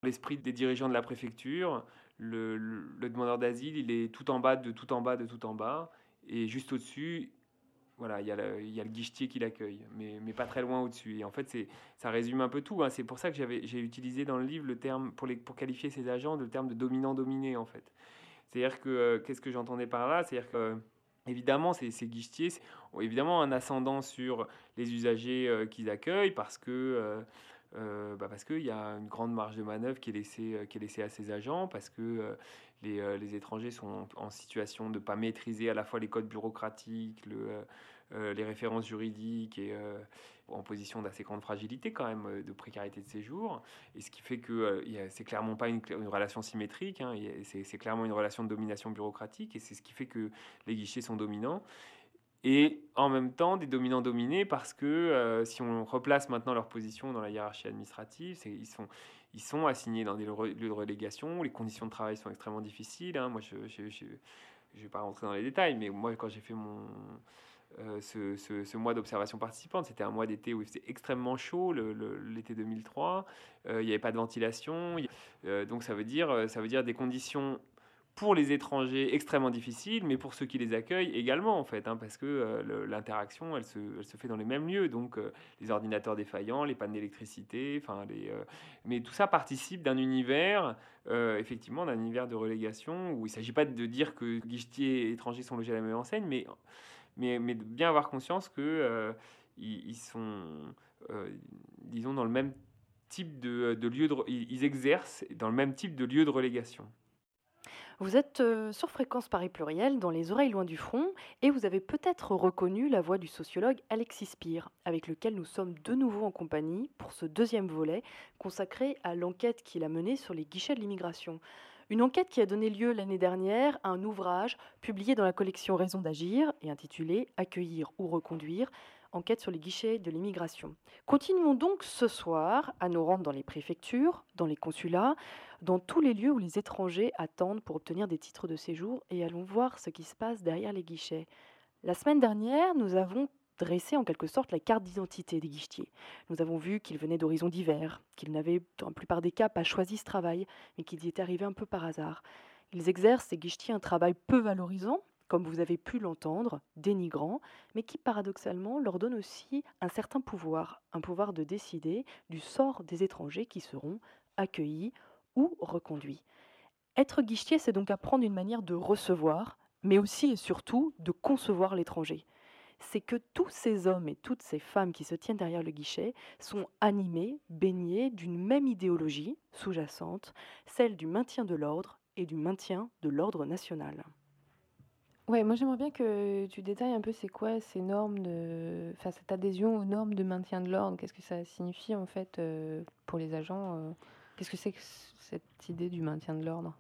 l'esprit des dirigeants de la préfecture, le demandeur d'asile, il est tout en bas de tout en bas de tout en bas, et juste au-dessus, voilà, il y a le guichetier qui l'accueille, mais pas très loin au-dessus. Et en fait, ça résume un peu tout, hein. C'est pour ça que j'ai utilisé dans le livre le terme, pour qualifier ces agents, le terme de dominant-dominé, en fait. C'est-à-dire que, qu'est-ce que j'entendais par là? C'est-à-dire que, évidemment, ces guichetiers ont évidemment un ascendant sur les usagers qu'ils accueillent parce qu'il y a une grande marge de manœuvre qui est laissée à ces agents, parce que les étrangers sont en situation de ne pas maîtriser à la fois les codes bureaucratiques, les références juridiques, et en position d'assez grande fragilité quand même, de précarité de séjour. Et ce qui fait que c'est clairement pas une relation symétrique, hein. C'est clairement une relation de domination bureaucratique, et c'est ce qui fait que les guichets sont dominants. Et en même temps, des dominants dominés, parce que si on replace maintenant leur position dans la hiérarchie administrative, ils sont assignés dans des lieux de relégation, où les conditions de travail sont extrêmement difficiles, hein. Moi, je vais pas rentrer dans les détails, mais moi, quand j'ai fait ce mois d'observation participante, c'était un mois d'été où il faisait extrêmement chaud, l'été 2003. Il n'y avait pas de ventilation. Donc ça veut dire des conditions pour les étrangers extrêmement difficiles, mais pour ceux qui les accueillent également, en fait, hein, parce que l'interaction, elle se fait dans les mêmes lieux. Donc les ordinateurs défaillants, les pannes d'électricité, mais tout ça participe d'un univers, effectivement, d'un univers de relégation, où il ne s'agit pas de dire que guichetiers et étrangers sont logés à la même enseigne, mais de bien avoir conscience que ils sont, euh, disons, dans le même type de lieu ils exercent dans le même type de lieu de relégation. Vous êtes sur Fréquence Paris Pluriel, dans les oreilles loin du front, et vous avez peut-être reconnu la voix du sociologue Alexis Spire, avec lequel nous sommes de nouveau en compagnie pour ce deuxième volet consacré à l'enquête qu'il a menée sur les guichets de l'immigration. Une enquête qui a donné lieu l'année dernière à un ouvrage publié dans la collection Raison d'agir et intitulé Accueillir ou reconduire, enquête sur les guichets de l'immigration. Continuons donc ce soir à nous rendre dans les préfectures, dans les consulats, dans tous les lieux où les étrangers attendent pour obtenir des titres de séjour, et allons voir ce qui se passe derrière les guichets. La semaine dernière, nous avons dressé en quelque sorte la carte d'identité des guichetiers. Nous avons vu qu'ils venaient d'horizons divers, qu'ils n'avaient dans la plupart des cas pas choisi ce travail, mais qu'ils y étaient arrivés un peu par hasard. Ils exercent, ces guichetiers, un travail peu valorisant, comme vous avez pu l'entendre, dénigrant, mais qui paradoxalement leur donne aussi un pouvoir de décider du sort des étrangers qui seront accueillis ou reconduits. Être guichetier, c'est donc apprendre une manière de recevoir, mais aussi et surtout de concevoir l'étranger. C'est que tous ces hommes et toutes ces femmes qui se tiennent derrière le guichet sont animés, baignés d'une même idéologie sous-jacente, celle du maintien de l'ordre et du maintien de l'ordre national. Ouais, moi j'aimerais bien que tu détailles un peu c'est quoi ces normes enfin cette adhésion aux normes de maintien de l'ordre. Qu'est-ce que ça signifie en fait pour les agents Qu'est-ce que c'est que cette idée du maintien de l'ordre?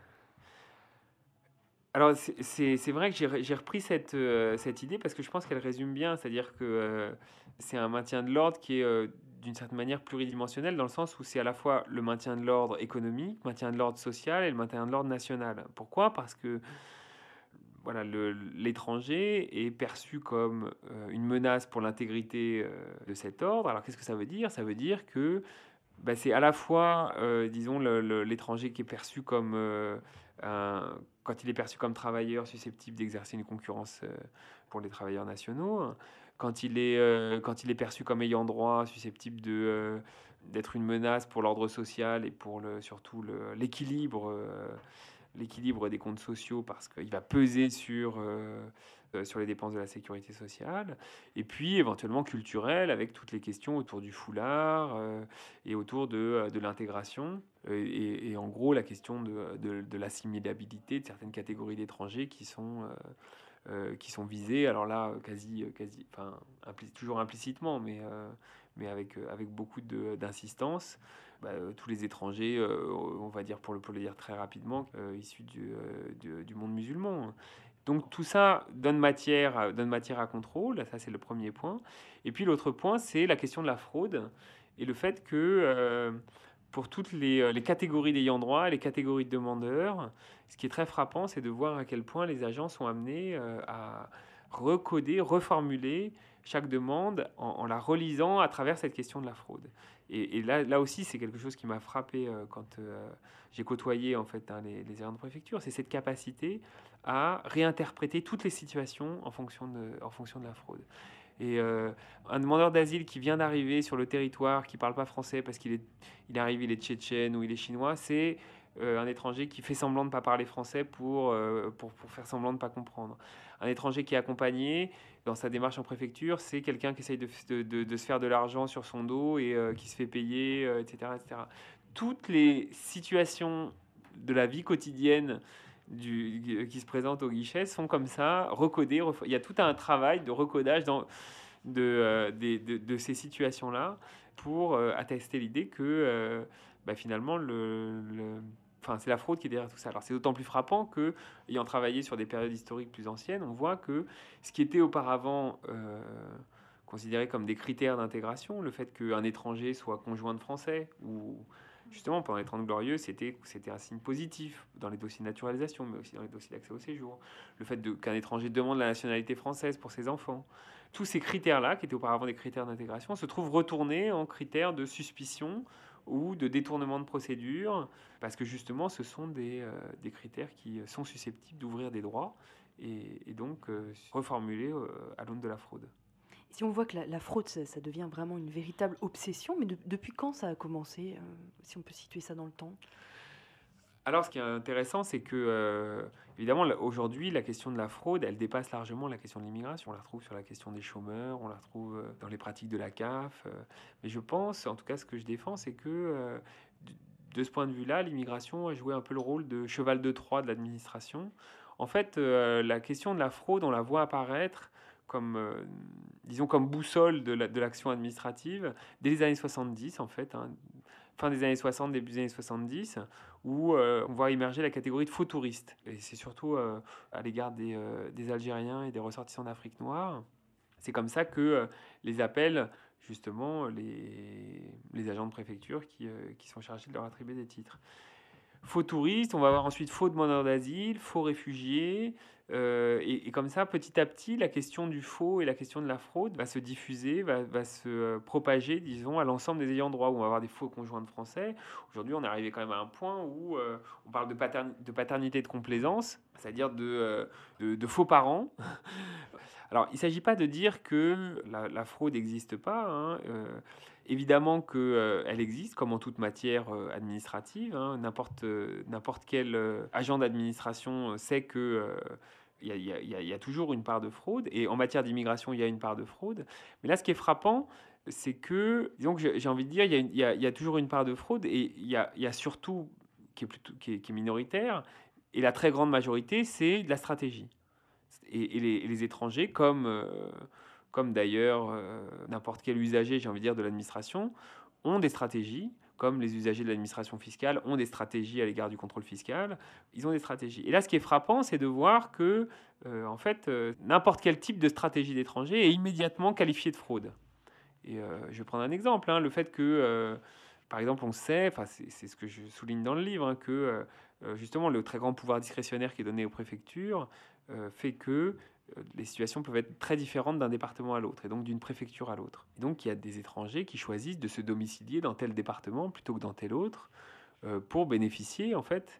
Alors, c'est vrai que j'ai repris cette idée, parce que je pense qu'elle résume bien, c'est-à-dire que c'est un maintien de l'ordre qui est d'une certaine manière pluridimensionnel, dans le sens où c'est à la fois le maintien de l'ordre économique, le maintien de l'ordre social et le maintien de l'ordre national. Pourquoi? Parce que voilà, l'étranger est perçu comme une menace pour l'intégrité de cet ordre. Alors qu'est-ce que ça veut dire? Ça veut dire que c'est à la fois, disons, l'étranger qui est perçu comme quand il est perçu comme travailleur susceptible d'exercer une concurrence pour les travailleurs nationaux, hein. Quand il est perçu comme ayant droit, susceptible d'être une menace pour l'ordre social et pour surtout l'équilibre des comptes sociaux, parce qu'il va peser sur les dépenses de la sécurité sociale, et puis éventuellement culturel, avec toutes les questions autour du foulard et autour de l'intégration, et en gros la question de l'assimilabilité de certaines catégories d'étrangers qui sont visées, alors là, enfin, toujours implicitement, mais avec beaucoup d'insistance. Tous les étrangers, on va dire, pour le dire très rapidement, issus du monde musulman. Donc tout ça donne matière à contrôle, ça c'est le premier point. Et puis l'autre point, c'est la question de la fraude, et le fait que pour toutes les catégories d'ayants droit, les catégories de demandeurs, ce qui est très frappant, c'est de voir à quel point les agents sont amenés à recoder, reformuler chaque demande en la relisant à travers cette question de la fraude. Et là aussi, c'est quelque chose qui m'a frappé quand j'ai côtoyé en fait les agents de préfecture, c'est cette capacité à réinterpréter toutes les situations en fonction de la fraude. Et un demandeur d'asile qui vient d'arriver sur le territoire, qui ne parle pas français parce qu'il arrive, il est tchétchène ou il est chinois, c'est un étranger qui fait semblant de ne pas parler français pour faire semblant de ne pas comprendre. Un étranger qui est accompagné dans sa démarche en préfecture, c'est quelqu'un qui essaye de se faire de l'argent sur son dos et qui se fait payer, etc., etc. Toutes les situations de la vie quotidienne qui se présentent au guichet sont comme ça, recodées. Il y a tout un travail de recodage de ces situations-là pour attester l'idée que finalement, c'est la fraude qui est derrière tout ça. Alors c'est d'autant plus frappant que, ayant travaillé sur des périodes historiques plus anciennes, on voit que ce qui était auparavant considéré comme des critères d'intégration, le fait qu'un étranger soit conjoint de français, ou justement pendant les 30 Glorieuses, c'était un signe positif dans les dossiers de naturalisation, mais aussi dans les dossiers d'accès au séjour. Le fait qu'un étranger demande la nationalité française pour ses enfants. Tous ces critères-là, qui étaient auparavant des critères d'intégration, se trouvent retournés en critères de suspicion ou de détournement de procédure, parce que justement, ce sont des critères qui sont susceptibles d'ouvrir des droits et donc reformulés à l'aune de la fraude. Si on voit que la fraude, ça devient vraiment une véritable obsession, mais depuis quand ça a commencé, si on peut situer ça dans le temps? Alors, ce qui est intéressant, c'est que, évidemment, aujourd'hui, la question de la fraude, elle dépasse largement la question de l'immigration. On la retrouve sur la question des chômeurs, on la retrouve dans les pratiques de la CAF. Mais je pense, en tout cas, ce que je défends, c'est que, de ce point de vue-là, l'immigration a joué un peu le rôle de cheval de Troie de l'administration. En fait, la question de la fraude, on la voit apparaître comme, disons, comme boussole de l'action administrative dès les années 70, en fait, hein, fin des années 60, début des années 70, où on voit émerger la catégorie de faux touristes. Et c'est surtout à l'égard des Algériens et des ressortissants d'Afrique noire. C'est comme ça que les appellent justement les agents de préfecture qui sont chargés de leur attribuer des titres. Faux touristes, on va avoir ensuite faux demandeurs d'asile, faux réfugiés. Et comme ça, petit à petit, la question du faux et la question de la fraude va se diffuser, va se propager, disons, à l'ensemble des ayants droit, où on va avoir des faux conjoints de français. Aujourd'hui, on est arrivé quand même à un point où on parle de paternité de complaisance, c'est-à-dire de faux parents. Alors, il ne s'agit pas de dire que la fraude n'existe pas, hein. Évidemment qu'elle existe, comme en toute matière administrative, hein. N'importe quel agent d'administration sait que il y a toujours une part de fraude. Et en matière d'immigration, il y a une part de fraude. Mais là, ce qui est frappant, c'est que, disons que j'ai envie de dire, il y a toujours une part de fraude. Et il y a surtout, qui est minoritaire, et la très grande majorité, c'est de la stratégie. Et les étrangers, comme d'ailleurs n'importe quel usager, j'ai envie de dire, de l'administration, ont des stratégies, comme les usagers de l'administration fiscale ont des stratégies à l'égard du contrôle fiscal. Ils ont des stratégies. Et là, ce qui est frappant, c'est de voir que, en fait, n'importe quel type de stratégie d'étranger est immédiatement qualifié de fraude. Et je vais prendre un exemple, hein, le fait que, par exemple, on sait, c'est ce que je souligne dans le livre, hein, que justement le très grand pouvoir discrétionnaire qui est donné aux préfectures fait que les situations peuvent être très différentes d'un département à l'autre, et donc d'une préfecture à l'autre. Et donc il y a des étrangers qui choisissent de se domicilier dans tel département plutôt que dans tel autre, pour bénéficier en fait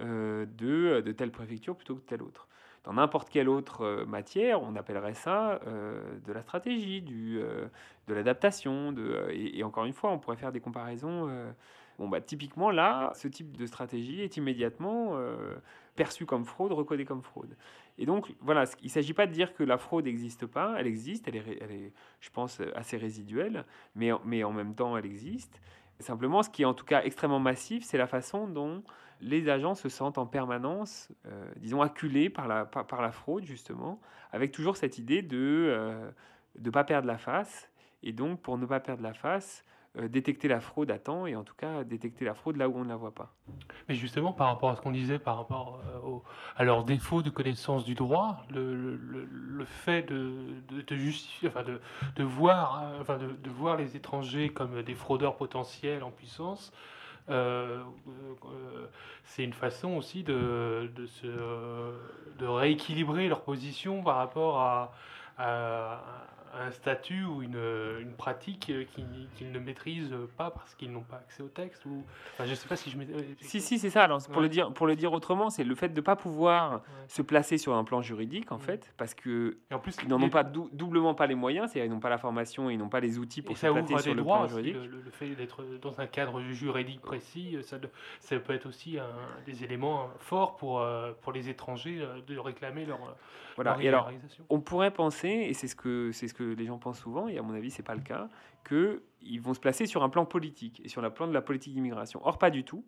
de telle préfecture plutôt que de telle autre. Dans n'importe quelle autre matière, on appellerait ça de la stratégie, de l'adaptation. Et encore une fois, on pourrait faire des comparaisons. Typiquement, là, ce type de stratégie est immédiatement perçu comme fraude, recodé comme fraude. Et donc, voilà, il ne s'agit pas de dire que la fraude n'existe pas. Elle existe, elle est, je pense, assez résiduelle, mais en même temps, elle existe. Simplement, ce qui est en tout cas extrêmement massif, c'est la façon dont les agents se sentent en permanence, disons, acculés par la fraude, justement, avec toujours cette idée de ne pas perdre la face. Et donc, pour ne pas perdre la face, détecter la fraude à temps, et en tout cas détecter la fraude là où on ne la voit pas. Mais justement, par rapport à ce qu'on disait, par rapport à leur défaut de connaissance du droit, le fait de justifier, de voir les étrangers comme des fraudeurs potentiels en puissance, c'est une façon aussi de rééquilibrer leur position par rapport à un statut ou une pratique qu'ils ne maîtrisent pas parce qu'ils n'ont pas accès au texte ou... Enfin, je ne sais pas si je... Si, c'est ça. Alors, Ouais. pour le dire autrement, c'est le fait de ne pas pouvoir Ouais. se placer sur un plan juridique, en fait, parce que Et en plus, ils n'en ont pas doublement pas les moyens, c'est-à-dire ils n'ont pas la formation et ils n'ont pas les outils pour et se ça placer ouvre sur des le droits plan aussi, juridique. le fait d'être dans un cadre juridique précis, ça peut être aussi des éléments forts pour les étrangers de réclamer leur Voilà. Et alors, régularisation. on pourrait penser, et c'est ce que les gens pensent souvent, et à mon avis, c'est pas le cas, qu'ils vont se placer sur un plan politique et sur le plan de la politique d'immigration. Or, pas du tout.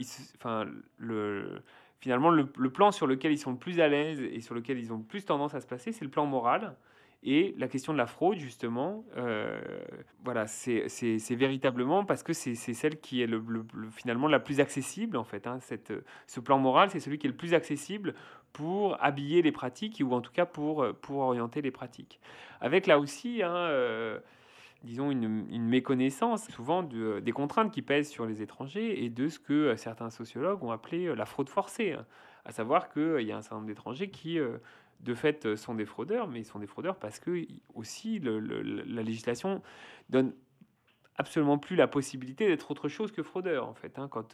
Finalement, le plan sur lequel ils sont le plus à l'aise et sur lequel ils ont le plus tendance à se placer, c'est le plan moral. Et la question de la fraude, justement, voilà, c'est véritablement parce que c'est celle qui est finalement la plus accessible, en fait. Hein, ce plan moral, c'est celui qui est le plus accessible pour habiller les pratiques ou en tout cas pour orienter les pratiques. Avec là aussi, disons, une méconnaissance souvent des contraintes qui pèsent sur les étrangers et de ce que certains sociologues ont appelé la fraude forcée. Hein. À savoir qu'il y a un certain nombre d'étrangers qui, de fait, sont des fraudeurs, mais ils sont des fraudeurs parce que aussi la législation donne absolument plus la possibilité d'être autre chose que fraudeur, en fait. Hein. Quand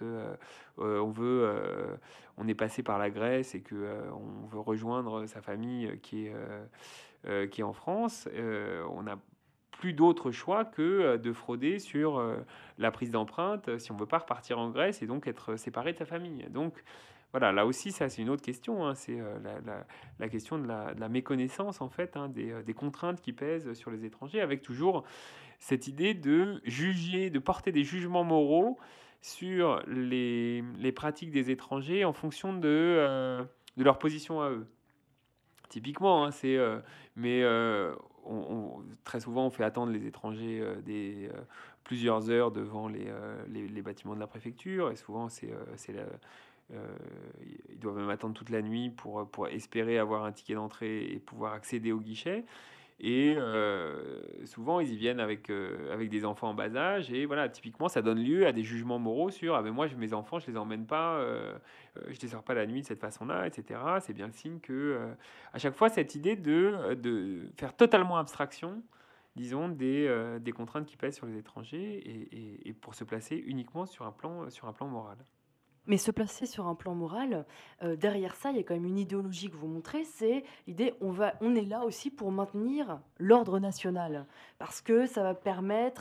on est passé par la Grèce et que on veut rejoindre sa famille qui est en France, on n'a plus d'autre choix que de frauder sur la prise d'empreinte si on ne veut pas repartir en Grèce et donc être séparé de sa famille. Donc voilà, là aussi, ça c'est une autre question. Hein. C'est la question de la méconnaissance en fait des contraintes qui pèsent sur les étrangers, avec toujours cette idée de juger, de porter des jugements moraux sur les pratiques des étrangers en fonction de leur position à eux. Typiquement, hein, très souvent, on fait attendre les étrangers plusieurs heures devant les bâtiments de la préfecture, et souvent, ils doivent même attendre toute la nuit pour espérer avoir un ticket d'entrée et pouvoir accéder au guichet. Et souvent, ils y viennent avec des enfants en bas âge. Et voilà, typiquement, ça donne lieu à des jugements moraux sur « Ah ben moi, mes enfants, je les emmène pas, je les sors pas la nuit de cette façon-là, etc. » C'est bien le signe que, à chaque fois, cette idée de faire totalement abstraction, disons, des contraintes qui pèsent sur les étrangers et pour se placer uniquement sur un plan moral. Mais se placer sur un plan moral, derrière ça, il y a quand même une idéologie que vous montrez, c'est l'idée on est là aussi pour maintenir l'ordre national, parce que ça va permettre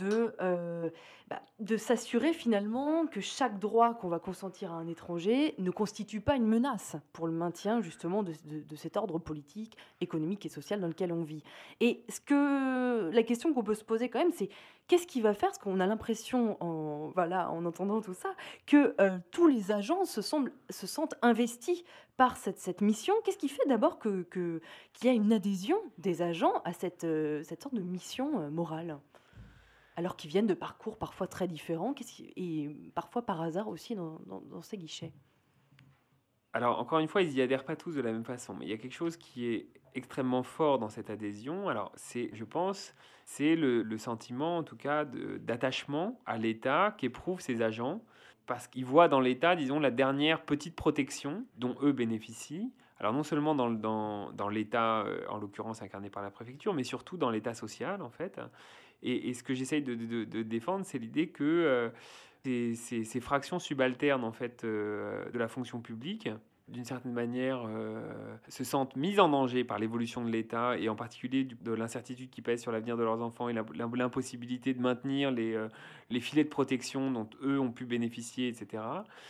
de s'assurer finalement que chaque droit qu'on va consentir à un étranger ne constitue pas une menace pour le maintien justement de cet ordre politique, économique et social dans lequel on vit. Et la question qu'on peut se poser quand même, c'est qu'est-ce qui va faire, parce qu'on a l'impression, en entendant tout ça, que tous les agents se sentent investis par cette mission. Qu'est-ce qui fait d'abord qu'il y a une adhésion des agents à cette sorte de mission morale, alors qu'ils viennent de parcours parfois très différents et parfois par hasard aussi dans ces guichets? Alors, encore une fois, ils n'y adhèrent pas tous de la même façon, mais il y a quelque chose qui est extrêmement fort dans cette adhésion. Alors, je pense, c'est le sentiment, en tout cas, d'attachement à l'État qu'éprouvent ces agents, parce qu'ils voient dans l'État, disons, la dernière petite protection dont eux bénéficient. Alors, non seulement dans l'État, en l'occurrence incarné par la préfecture, mais surtout dans l'État social, en fait. Et ce que j'essaye de défendre, c'est l'idée que ces fractions subalternes en fait, de la fonction publique, d'une certaine manière, se sentent mises en danger par l'évolution de l'État et en particulier de l'incertitude qui pèse sur l'avenir de leurs enfants et l'impossibilité de maintenir les filets de protection dont eux ont pu bénéficier, etc.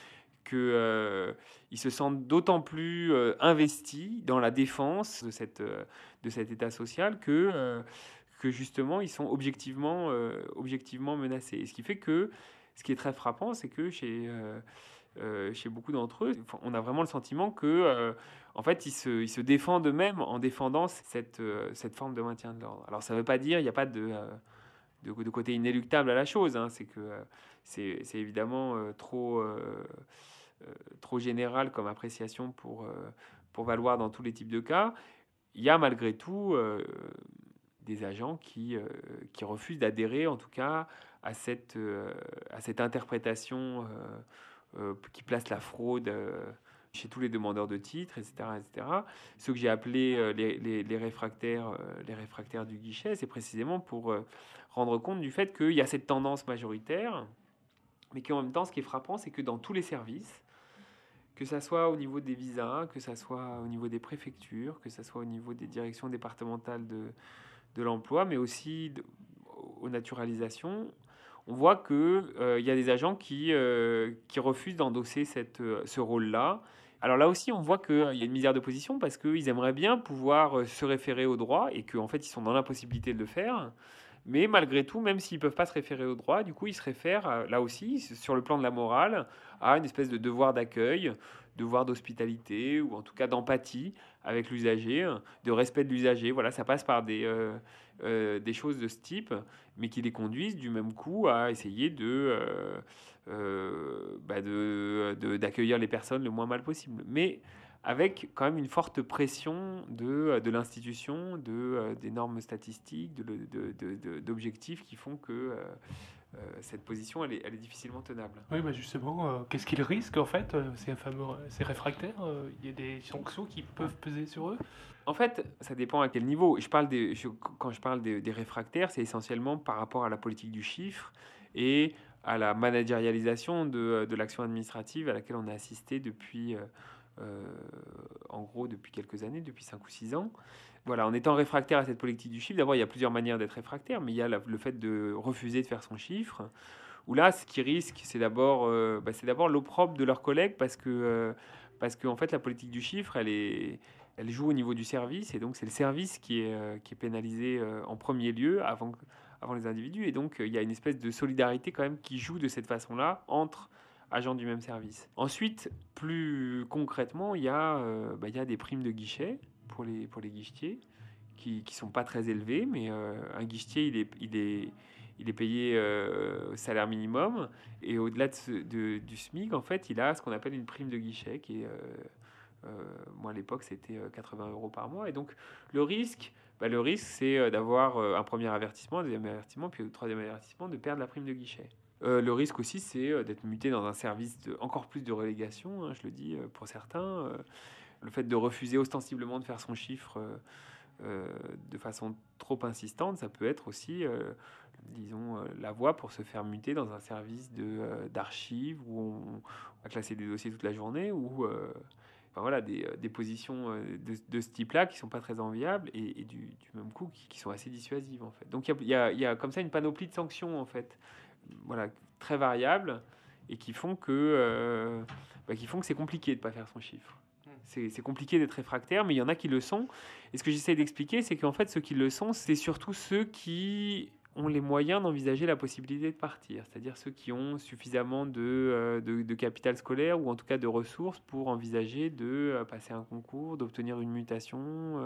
Qu'ils se sentent d'autant plus investis dans la défense de cet État social que justement ils sont objectivement menacés. Et ce qui fait que ce qui est très frappant, c'est que chez beaucoup d'entre eux, on a vraiment le sentiment que, en fait, ils se défendent eux-mêmes en défendant cette forme de maintien de l'ordre. Alors, ça ne veut pas dire qu'il n'y a pas de côté inéluctable à la chose. Hein. C'est que c'est évidemment trop général comme appréciation pour valoir dans tous les types de cas. Il y a malgré tout des agents qui refusent d'adhérer, en tout cas, à cette interprétation qui place la fraude chez tous les demandeurs de titres, etc., etc. Ce que j'ai appelé les réfractaires du guichet, c'est précisément pour rendre compte du fait qu'il y a cette tendance majoritaire, mais qu'en même temps, ce qui est frappant, c'est que dans tous les services, que ça soit au niveau des visas, que ça soit au niveau des préfectures, que ça soit au niveau des directions départementales de l'emploi, mais aussi aux naturalisations, on voit qu'il y a des agents qui refusent d'endosser ce rôle-là. Alors là aussi, on voit qu'il y a une misère de position parce qu'ils aimeraient bien pouvoir se référer au droit et qu'en fait, ils sont dans l'impossibilité de le faire. Mais malgré tout, même s'ils ne peuvent pas se référer au droit, du coup, ils se réfèrent, là aussi, sur le plan de la morale, à une espèce de devoir d'accueil, devoir d'hospitalité, ou en tout cas d'empathie avec l'usager, de respect de l'usager. Voilà, ça passe par des choses de ce type, mais qui les conduisent du même coup à essayer d'accueillir les personnes le moins mal possible. Mais avec quand même une forte pression de l'institution, des normes statistiques, d'objectifs qui font que cette position, elle est difficilement tenable. Oui, bah justement, qu'est-ce qu'ils risquent en fait, ces réfractaires? Il y a des sanctions qui peuvent peser sur eux? En fait, ça dépend à quel niveau. Quand je parle des réfractaires, c'est essentiellement par rapport à la politique du chiffre et à la managérialisation de l'action administrative à laquelle on a assisté depuis quelques années, depuis 5 ou 6 ans. Voilà, en étant réfractaire à cette politique du chiffre, d'abord, il y a plusieurs manières d'être réfractaire, mais il y a le fait de refuser de faire son chiffre, où là, ce qui risque, c'est d'abord l'opprobre de leurs collègues, parce que en fait, la politique du chiffre, elle joue au niveau du service, et donc c'est le service qui est pénalisé en premier lieu, avant les individus, et donc il y a une espèce de solidarité quand même qui joue de cette façon-là entre agents du même service. Ensuite, plus concrètement, il y a des primes de guichet pour les guichetiers qui sont pas très élevées, mais un guichetier, il est payé au salaire minimum, et au-delà du SMIC, en fait, il a ce qu'on appelle une prime de guichet qui est moi à l'époque c'était 80 € par mois, et donc le risque c'est d'avoir un premier avertissement, un deuxième avertissement, puis au troisième avertissement de perdre la prime de guichet. Le risque aussi, c'est d'être muté dans un service encore plus de relégation, hein, je le dis pour certains. Le fait de refuser ostensiblement de faire son chiffre de façon trop insistante, ça peut être aussi, la voie pour se faire muter dans un service d'archives où on va classer des dossiers toute la journée, ou des positions de ce type-là qui ne sont pas très enviables et du même coup qui sont assez dissuasives en fait. Donc il y a comme ça une panoplie de sanctions en fait. Voilà, très variables et qui font que c'est compliqué de ne pas faire son chiffre. C'est compliqué d'être réfractaire, mais il y en a qui le sont. Et ce que j'essaie d'expliquer, c'est qu'en fait, ceux qui le sont, c'est surtout ceux qui ont les moyens d'envisager la possibilité de partir. C'est-à-dire ceux qui ont suffisamment de capital scolaire ou en tout cas de ressources pour envisager de passer un concours, d'obtenir une mutation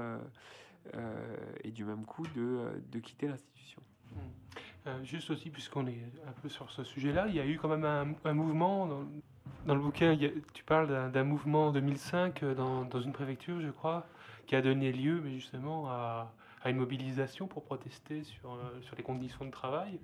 et du même coup de quitter l'institution. Juste aussi, puisqu'on est un peu sur ce sujet-là, il y a eu quand même un mouvement, dans le bouquin, tu parles d'un mouvement en 2005 dans une préfecture, je crois, qui a donné lieu mais justement à une mobilisation pour protester sur les conditions de travail.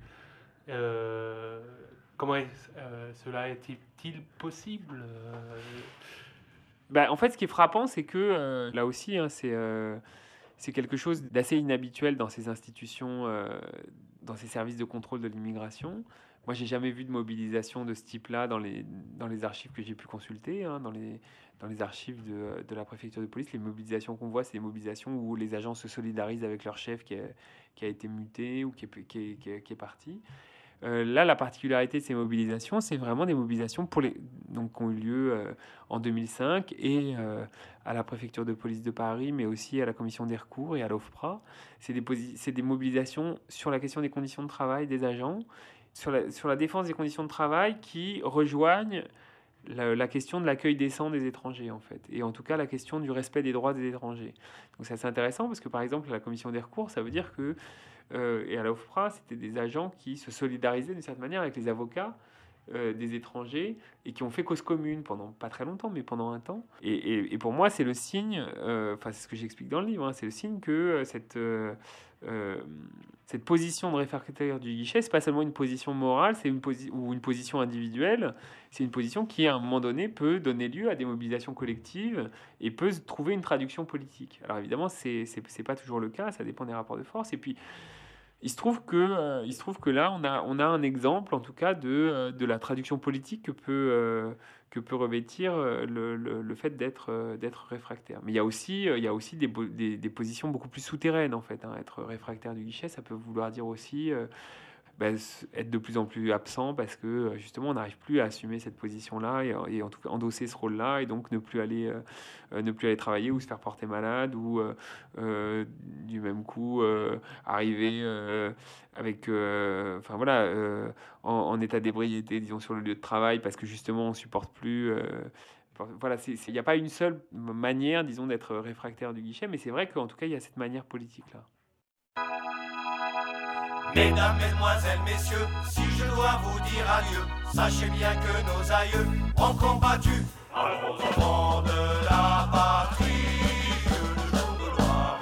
Comment cela est-il possible? En fait, ce qui est frappant, c'est que là aussi, hein, c'est quelque chose d'assez inhabituel dans ces institutions, dans ces services de contrôle de l'immigration. Moi, j'ai jamais vu de mobilisation de ce type-là dans les archives que j'ai pu consulter, hein, dans les archives de la préfecture de police. Les mobilisations qu'on voit, c'est des mobilisations où les agents se solidarisent avec leur chef qui a été muté ou qui est parti. Là, la particularité de ces mobilisations, c'est vraiment des mobilisations qui ont eu lieu en 2005 et à la préfecture de police de Paris, mais aussi à la commission des recours et à l'OFPRA. C'est des mobilisations sur la question des conditions de travail des agents, sur la défense des conditions de travail qui rejoignent la question de l'accueil décent des étrangers, en fait, et en tout cas la question du respect des droits des étrangers. Donc c'est assez intéressant parce que, par exemple, à la commission des recours, ça veut dire que et à l'OFPRA, c'était des agents qui se solidarisaient d'une certaine manière avec les avocats des étrangers et qui ont fait cause commune pendant pas très longtemps, mais pendant un temps. Et pour moi, c'est le signe, c'est ce que j'explique dans le livre, hein, c'est le signe que cette position de réfractaire du guichet, c'est pas seulement une position morale, c'est ou une position individuelle, c'est une position qui, à un moment donné, peut donner lieu à des mobilisations collectives et peut trouver une traduction politique. Alors évidemment, c'est pas toujours le cas, ça dépend des rapports de force. Et puis, il se trouve que là, on a un exemple, en tout cas, de la traduction politique que peut revêtir le fait d'être réfractaire. Mais il y a aussi des positions beaucoup plus souterraines, en fait. Être réfractaire du guichet, ça peut vouloir dire aussi être de plus en plus absent parce que justement on n'arrive plus à assumer cette position-là et en tout cas endosser ce rôle-là et donc ne plus aller travailler ou se faire porter malade ou du même coup arriver avec en état d'ébriété, disons, sur le lieu de travail parce que justement on supporte plus. Voilà, il n'y a pas une seule manière, disons, d'être réfractaire du guichet, mais c'est vrai qu'en tout cas il y a cette manière politique-là. Mesdames, mesdemoiselles, messieurs, si je dois vous dire adieu, sachez bien que nos aïeux ont combattu à l'encontre de la patrie. Le jour de gloire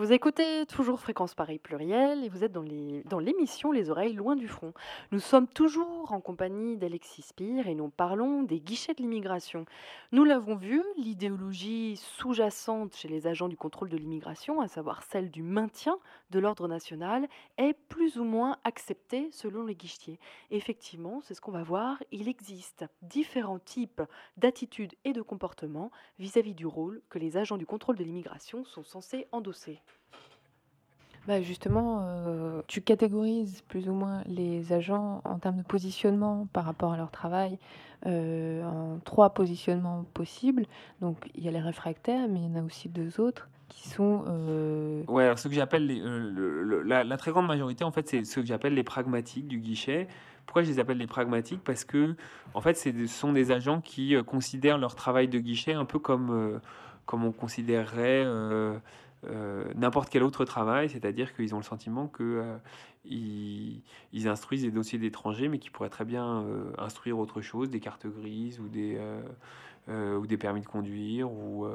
Vous écoutez toujours Fréquence Paris Pluriel et vous êtes dans l'émission Les oreilles loin du front. Nous sommes toujours en compagnie d'Alexis Spire et nous parlons des guichets de l'immigration. Nous l'avons vu, l'idéologie sous-jacente chez les agents du contrôle de l'immigration, à savoir celle du maintien de l'ordre national, est plus ou moins acceptée selon les guichetiers. Effectivement, c'est ce qu'on va voir, il existe différents types d'attitudes et de comportements vis-à-vis du rôle que les agents du contrôle de l'immigration sont censés endosser. Bah justement, tu catégorises plus ou moins les agents en termes de positionnement par rapport à leur travail en 3 positionnements possibles. Donc il y a les réfractaires, mais il y en a aussi 2 autres qui sont... Ouais, alors ce que j'appelle la très grande majorité, en fait, c'est ce que j'appelle les pragmatiques du guichet. Pourquoi je les appelle les pragmatiques? Parce que, en fait, ce sont des agents qui considèrent leur travail de guichet un peu comme on considérerait n'importe quel autre travail, c'est-à-dire qu'ils ont le sentiment que ils instruisent des dossiers d'étrangers, mais qui pourraient très bien instruire autre chose, des cartes grises ou des permis de conduire,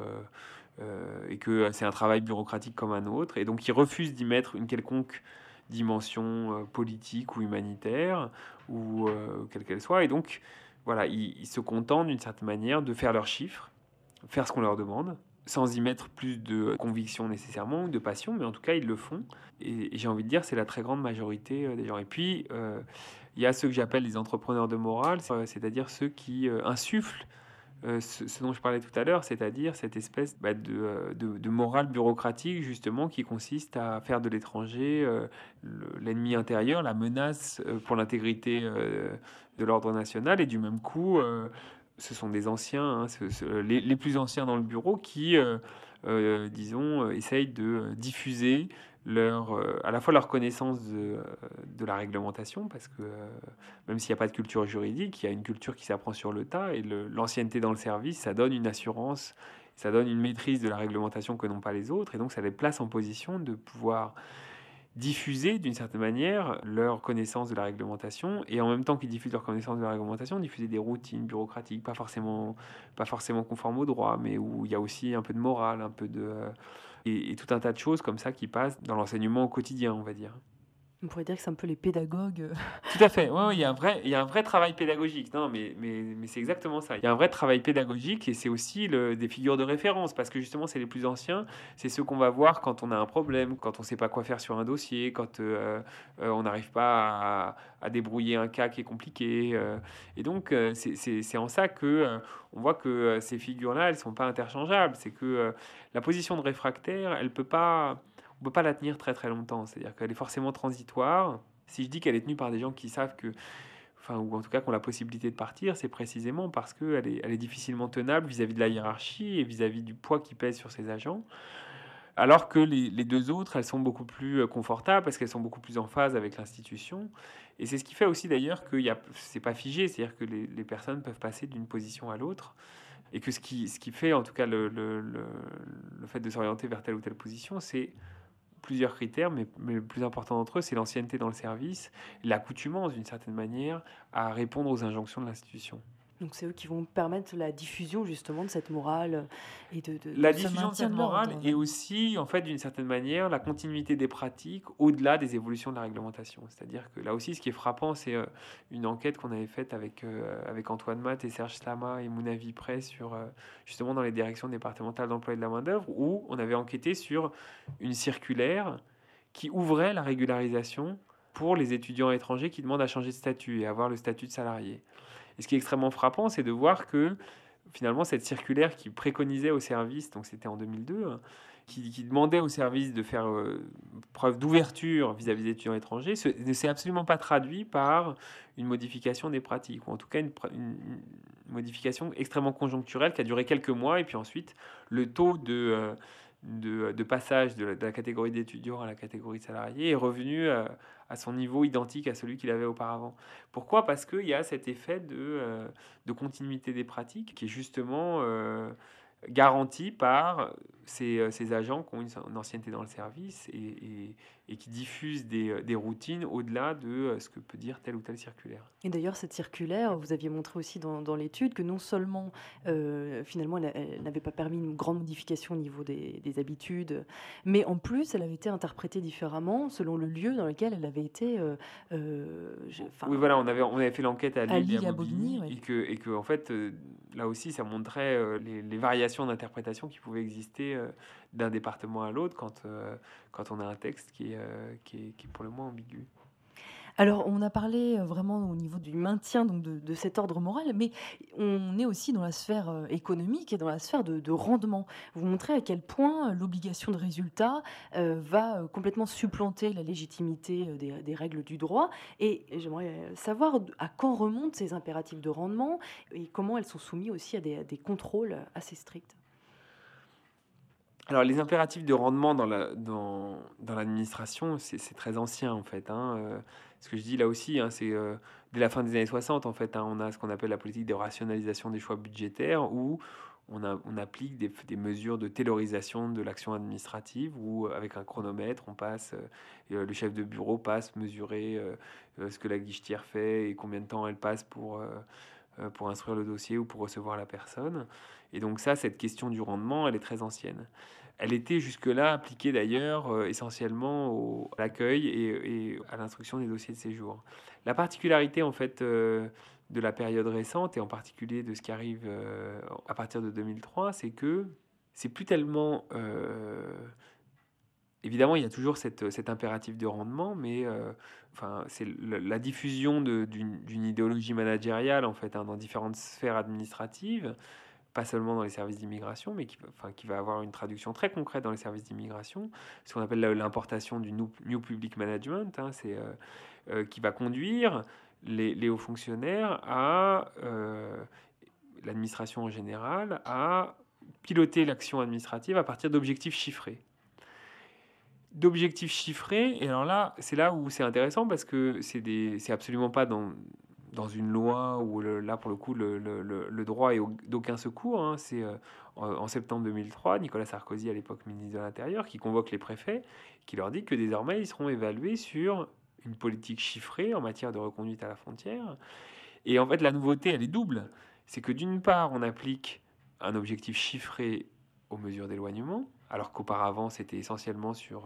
et que c'est un travail bureaucratique comme un autre, et donc ils refusent d'y mettre une quelconque dimension politique ou humanitaire, ou quelle qu'elle soit, et donc voilà, ils se contentent d'une certaine manière de faire leurs chiffres, faire ce qu'on leur demande, sans y mettre plus de conviction nécessairement, ou de passion, mais en tout cas, ils le font. Et j'ai envie de dire, c'est la très grande majorité des gens. Et puis, il y a ceux que j'appelle les entrepreneurs de morale, c'est-à-dire ceux qui insufflent ce dont je parlais tout à l'heure, c'est-à-dire cette espèce de morale bureaucratique, justement, qui consiste à faire de l'étranger l'ennemi intérieur, la menace pour l'intégrité de l'ordre national, et du même coup... ce sont des anciens, les plus anciens dans le bureau qui, disons, essayent de diffuser à la fois leur connaissance de la réglementation, parce que même s'il n'y a pas de culture juridique, il y a une culture qui s'apprend sur le tas, et l'ancienneté dans le service, ça donne une assurance, ça donne une maîtrise de la réglementation que n'ont pas les autres, et donc ça les place en position de pouvoir diffuser d'une certaine manière leur connaissance de la réglementation, et en même temps qu'ils diffusent leur connaissance de la réglementation, diffuser des routines bureaucratiques pas forcément conformes au droit, mais où il y a aussi un peu de morale, un peu et tout un tas de choses comme ça qui passent dans l'enseignement au quotidien, on va dire. On pourrait dire que c'est un peu les pédagogues. Tout à fait. Ouais, il y a un vrai travail pédagogique. Non, mais c'est exactement ça. Il y a un vrai travail pédagogique, et c'est aussi des figures de référence, parce que justement, c'est les plus anciens. C'est ceux qu'on va voir quand on a un problème, quand on ne sait pas quoi faire sur un dossier, quand on n'arrive pas à débrouiller un cas qui est compliqué. Et donc, c'est en ça que on voit que ces figures-là, elles ne sont pas interchangeables. C'est que la position de réfractaire, on ne peut pas la tenir très très longtemps, c'est-à-dire qu'elle est forcément transitoire. Si je dis qu'elle est tenue par des gens qui savent ou en tout cas qui ont la possibilité de partir, c'est précisément parce qu'elle est difficilement tenable vis-à-vis de la hiérarchie et vis-à-vis du poids qui pèse sur ces agents. Alors que les 2 autres, elles sont beaucoup plus confortables parce qu'elles sont beaucoup plus en phase avec l'institution. Et c'est ce qui fait aussi d'ailleurs que c'est pas figé, c'est-à-dire que les personnes peuvent passer d'une position à l'autre. Et que ce qui fait en tout cas le fait de s'orienter vers telle ou telle position, c'est plusieurs critères, mais le plus important d'entre eux, c'est l'ancienneté dans le service, l'accoutumance d'une certaine manière à répondre aux injonctions de l'institution. Donc c'est eux qui vont permettre la diffusion justement de cette morale et la diffusion de cette morale, et aussi en fait d'une certaine manière la continuité des pratiques au-delà des évolutions de la réglementation. C'est-à-dire que là aussi, ce qui est frappant, c'est une enquête qu'on avait faite avec Antoine Matt et Serge Slama et Mounavi Près sur justement dans les directions départementales d'emploi et de la main-d'œuvre, où on avait enquêté sur une circulaire qui ouvrait la régularisation pour les étudiants étrangers qui demandent à changer de statut et avoir le statut de salarié. Et ce qui est extrêmement frappant, c'est de voir que finalement cette circulaire qui préconisait au service, donc c'était en 2002, qui demandait au service de faire preuve d'ouverture vis-à-vis des étudiants étrangers, ne s'est absolument pas traduit par une modification des pratiques, ou en tout cas une modification extrêmement conjoncturelle qui a duré quelques mois, et puis ensuite le taux de passage de la catégorie d'étudiants à la catégorie de salariés est revenu à son niveau identique à celui qu'il avait auparavant. Pourquoi ? Parce qu'il y a cet effet de continuité des pratiques qui est justement garanti par ces agents qui ont une ancienneté dans le service et et qui diffuse des routines au-delà de ce que peut dire telle ou telle circulaire. Et d'ailleurs, cette circulaire, vous aviez montré aussi dans l'étude que non seulement, finalement, elle n'avait pas permis une grande modification au niveau des habitudes, mais en plus, elle avait été interprétée différemment selon le lieu dans lequel elle avait été. Oui, voilà, on avait fait l'enquête à Lille et à Bobigny, Bobigny, et que en fait, là aussi, ça montrait les variations d'interprétation qui pouvaient exister d'un département à l'autre quand on a un texte qui est pour le moins ambigu. Alors, on a parlé vraiment au niveau du maintien donc de cet ordre moral, mais on est aussi dans la sphère économique et dans la sphère de rendement. Vous montrez à quel point l'obligation de résultat va complètement supplanter la légitimité des règles du droit. Et j'aimerais savoir à quand remontent ces impératifs de rendement et comment elles sont soumises aussi à des contrôles assez stricts. Alors, les impératifs de rendement dans l'administration, c'est très ancien, en fait. Ce que je dis là aussi, c'est dès la fin des années 60, en fait, on a ce qu'on appelle la politique de rationalisation des choix budgétaires, où on applique des mesures de taylorisation de l'action administrative, où avec un chronomètre, le chef de bureau passe mesurer ce que la guichetière fait et combien de temps elle passe pour instruire le dossier ou pour recevoir la personne. Et donc cette question du rendement, elle est très ancienne. Elle était jusque-là appliquée d'ailleurs essentiellement à l'accueil et à l'instruction des dossiers de séjour. La particularité en fait de la période récente et en particulier de ce qui arrive à partir de 2003, c'est que c'est plus tellement... évidemment, il y a toujours cet impératif de rendement, mais c'est la diffusion d'une idéologie managériale en fait dans différentes sphères administratives, pas seulement dans les services d'immigration, mais qui va avoir une traduction très concrète dans les services d'immigration, ce qu'on appelle l'importation du New Public Management, qui va conduire les hauts fonctionnaires l'administration en général, à piloter l'action administrative à partir d'objectifs chiffrés. Et alors là, c'est là où c'est intéressant parce que c'est absolument pas dans une loi où là pour le coup le droit est d'aucun secours. C'est en septembre 2003, Nicolas Sarkozy, à l'époque ministre de l'Intérieur, qui convoque les préfets, qui leur dit que désormais ils seront évalués sur une politique chiffrée en matière de reconduite à la frontière. Et en fait la nouveauté elle est double, c'est que d'une part on applique un objectif chiffré aux mesures d'éloignement, alors qu'auparavant c'était essentiellement sur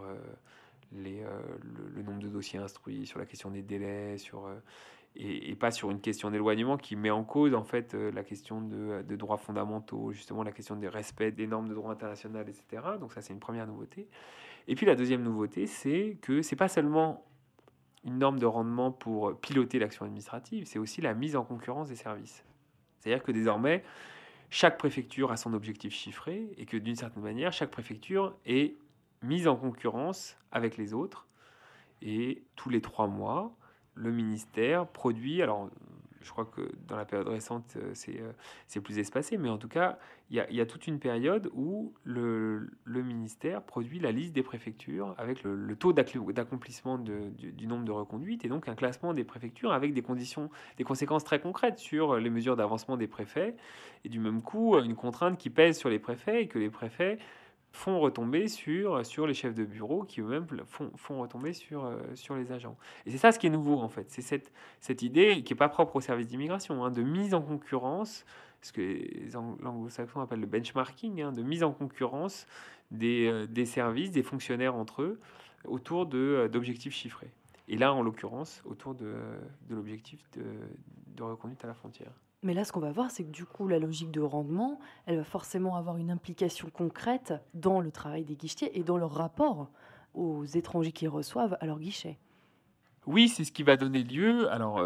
le nombre de dossiers instruits, sur la question des délais, et pas sur une question d'éloignement qui met en cause en fait la question de droits fondamentaux, justement la question des respects des normes de droit international, etc. Donc ça c'est une première nouveauté. Et puis la deuxième nouveauté, c'est que c'est pas seulement une norme de rendement pour piloter l'action administrative, c'est aussi la mise en concurrence des services. C'est-à-dire que désormais, chaque préfecture a son objectif chiffré et que d'une certaine manière, chaque préfecture est mise en concurrence avec les autres. Et tous les 3 mois, le ministère produit, alors je crois que dans la période récente, c'est plus espacé, mais en tout cas, il y a toute une période où le ministère produit la liste des préfectures avec le taux d'accomplissement du nombre de reconduites et donc un classement des préfectures avec des conséquences très concrètes sur les mesures d'avancement des préfets et du même coup, une contrainte qui pèse sur les préfets et que les préfets font retomber sur les chefs de bureau qui eux-mêmes font retomber sur les agents. Et c'est ça ce qui est nouveau en fait. C'est cette idée qui n'est pas propre au service d'immigration, de mise en concurrence, ce que les anglo-saxons appellent le benchmarking, de mise en concurrence des services, des fonctionnaires entre eux, autour d'objectifs chiffrés. Et là, en l'occurrence, autour de l'objectif de reconduite à la frontière. Mais là, ce qu'on va voir, c'est que du coup, la logique de rendement, elle va forcément avoir une implication concrète dans le travail des guichetiers et dans leur rapport aux étrangers qu'ils reçoivent à leur guichet. Oui, c'est ce qui va donner lieu. Alors,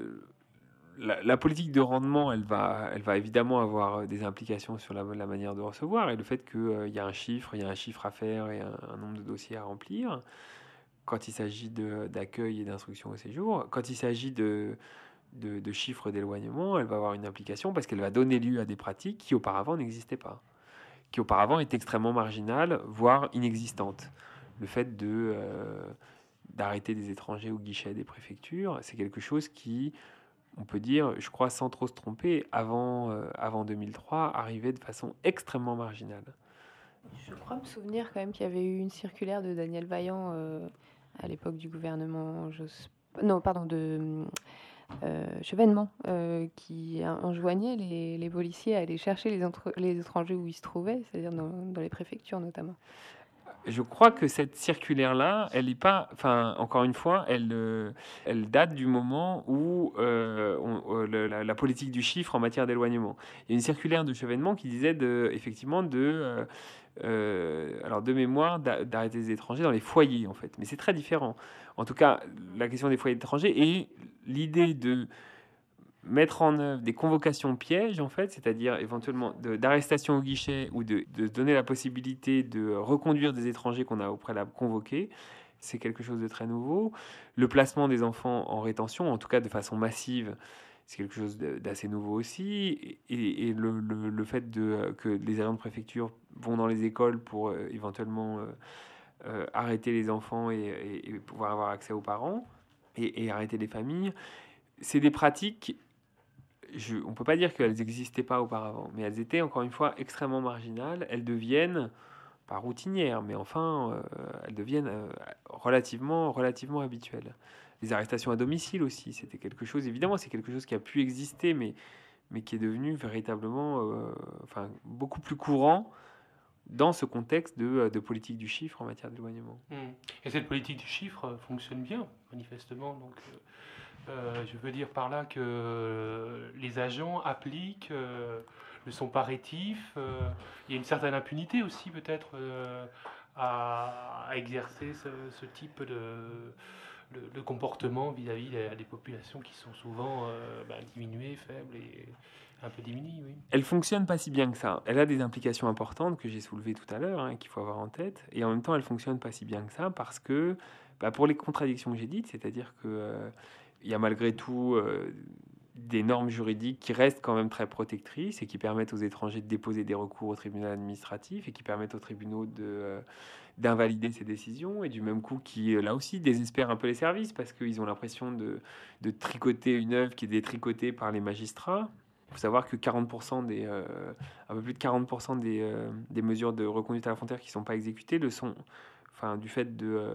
la politique de rendement, elle va évidemment avoir des implications sur la manière de recevoir et le fait qu'il y a un chiffre à faire et un nombre de dossiers à remplir quand il s'agit d'accueil et d'instruction au séjour. Quand il s'agit de chiffres d'éloignement, elle va avoir une implication parce qu'elle va donner lieu à des pratiques qui auparavant n'existaient pas, qui auparavant étaient extrêmement marginales, voire inexistantes. Le fait d'arrêter des étrangers au guichet des préfectures, c'est quelque chose qui, on peut dire, je crois sans trop se tromper, avant 2003, arrivait de façon extrêmement marginale. Je crois me souvenir quand même qu'il y avait eu une circulaire de Daniel Vaillant à l'époque du gouvernement Chevènement, qui enjoignait les policiers à aller chercher les étrangers où ils se trouvaient, c'est-à-dire dans les préfectures notamment. Je crois que cette circulaire-là, elle n'est pas... Enfin, encore une fois, elle date du moment où la politique du chiffre en matière d'éloignement. Il y a une circulaire de Chevènement qui disait effectivement de mémoire d'arrêter les étrangers dans les foyers, en fait. Mais c'est très différent. En tout cas, la question des foyers d'étrangers et l'idée de mettre en œuvre des convocations pièges, en fait, c'est-à-dire éventuellement d'arrestation au guichet ou de donner la possibilité de reconduire des étrangers qu'on a au préalable convoqués, c'est quelque chose de très nouveau. Le placement des enfants en rétention, en tout cas de façon massive, c'est quelque chose d'assez nouveau aussi. Et le fait que les agents de préfecture vont dans les écoles pour éventuellement arrêter les enfants et pouvoir avoir accès aux parents et arrêter les familles, c'est des pratiques... on ne peut pas dire qu'elles n'existaient pas auparavant, mais elles étaient encore une fois extrêmement marginales. Elles deviennent, pas routinières, mais enfin, elles deviennent relativement habituelles. Les arrestations à domicile aussi, c'était quelque chose, évidemment, c'est quelque chose qui a pu exister, mais qui est devenu véritablement beaucoup plus courant dans ce contexte de politique du chiffre en matière d'éloignement. Et cette politique du chiffre fonctionne bien, manifestement, donc... je veux dire par là que les agents appliquent, ne sont pas rétifs. Il y a une certaine impunité aussi peut-être à exercer ce type de comportement vis-à-vis des populations qui sont souvent diminuées, faibles et un peu diminuées. Oui. Elle fonctionne pas si bien que ça. Elle a des implications importantes que j'ai soulevées tout à l'heure, qu'il faut avoir en tête. Et en même temps, elle fonctionne pas si bien que ça parce que, pour les contradictions que j'ai dites, c'est-à-dire que il y a malgré tout des normes juridiques qui restent quand même très protectrices et qui permettent aux étrangers de déposer des recours au tribunal administratif et qui permettent aux tribunaux d'invalider ces décisions et du même coup qui, là aussi, désespèrent un peu les services parce qu'ils ont l'impression de tricoter une œuvre qui est détricotée par les magistrats. Il faut savoir que 40% un peu plus de 40% des mesures de reconduite à la frontière qui ne sont pas exécutées le sont du fait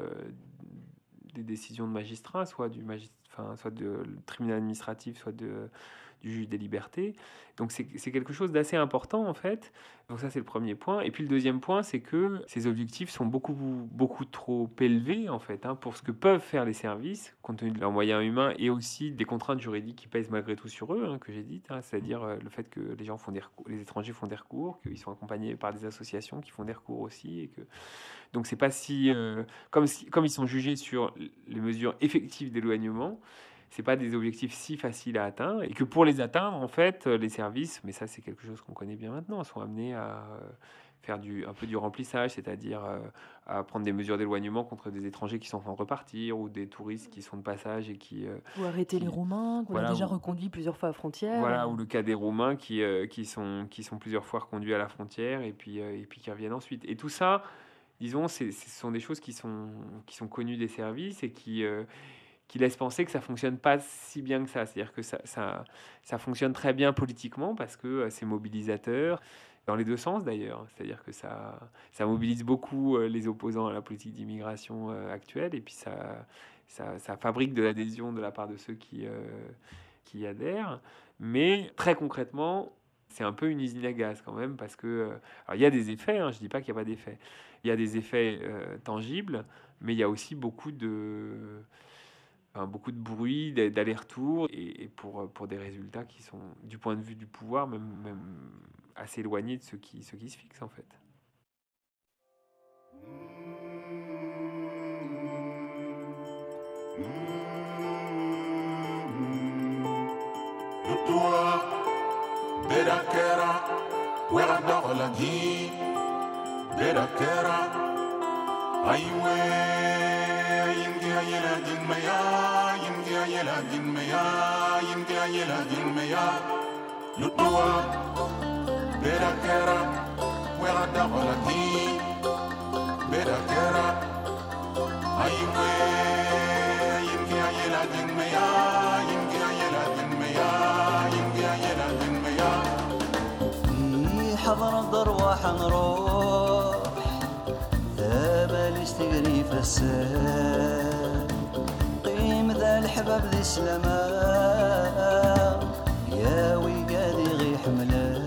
des décisions de magistrats, soit du tribunal administratif, soit du juge des libertés. Donc c'est quelque chose d'assez important en fait. Donc ça c'est le premier point. Et puis le deuxième point, c'est que ces objectifs sont beaucoup trop élevés en fait pour ce que peuvent faire les services compte tenu de leurs moyens humains et aussi des contraintes juridiques qui pèsent malgré tout sur eux, que j'ai dites, c'est-à-dire le fait que les étrangers font des recours, qu'ils sont accompagnés par des associations qui font des recours aussi et que donc c'est pas si comme ils sont jugés sur les mesures effectives d'éloignement. C'est pas des objectifs si faciles à atteindre et que pour les atteindre, en fait, les services, mais ça c'est quelque chose qu'on connaît bien maintenant, sont amenés à faire un peu du remplissage, c'est-à-dire à prendre des mesures d'éloignement contre des étrangers qui sont en train de repartir ou des touristes qui sont de passage et qui... ou arrêter les Roumains qu'on a déjà reconduits plusieurs fois à la frontière. Voilà, ou le cas des Roumains qui sont plusieurs fois reconduits à la frontière et puis qui reviennent ensuite. Et tout ça, disons, ce sont des choses qui sont connues des services et qui laisse penser que ça fonctionne pas si bien que ça. C'est-à-dire que ça fonctionne très bien politiquement parce que c'est mobilisateur, dans les deux sens d'ailleurs. C'est-à-dire que ça mobilise beaucoup les opposants à la politique d'immigration actuelle et puis ça fabrique de l'adhésion de la part de ceux qui adhèrent. Mais très concrètement, c'est un peu une usine à gaz quand même parce que... alors il y a des effets, je ne dis pas qu'il n'y a pas d'effets. Il y a des effets tangibles, mais il y a aussi beaucoup de bruit, d'aller-retour, et pour des résultats qui sont, du point de vue du pouvoir, même assez éloignés de ceux qui se fixent, en fait. حضر الضروح نروح ذاب يستقري في السر قيم ذا الحباب ذي السلامة يا ويقادي غي حمله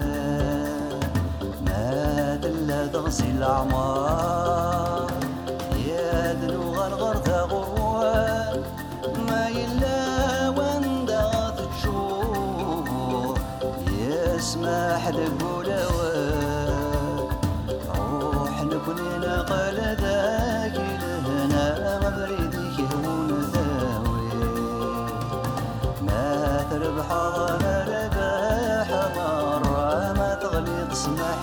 ما دلا تغسل الأعمار يا دنو غرغر تغوى ما يلا وندغ تشوف يسمح لقولوات روح نكونين قلدك لهنا مبريدك هون ذاوي ما تربح ظهر ربح مرة ما تغلي تسمح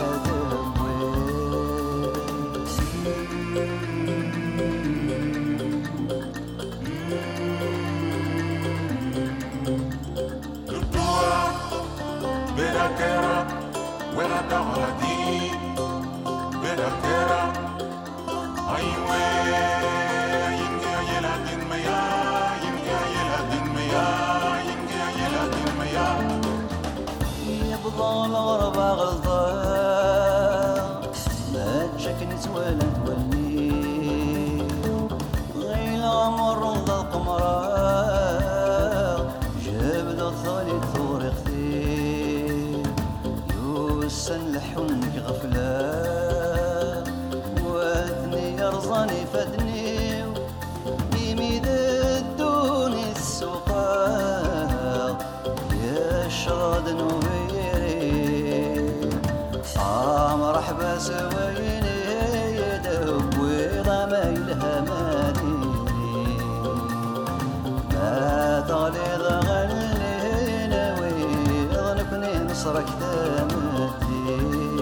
يبضل غربة غلطة ما تشكنت ولا تولي غير عمر ضد القمرة جبد الثاني ثور اختي يوسن لحونك غفلة وثني يرزاني فدني يميد الدوني السوقا يشرد نوبيري مرحبا سويني يدوي ضميلها مديري ما تغليظ غني نوي ظنكني نصرك تمدي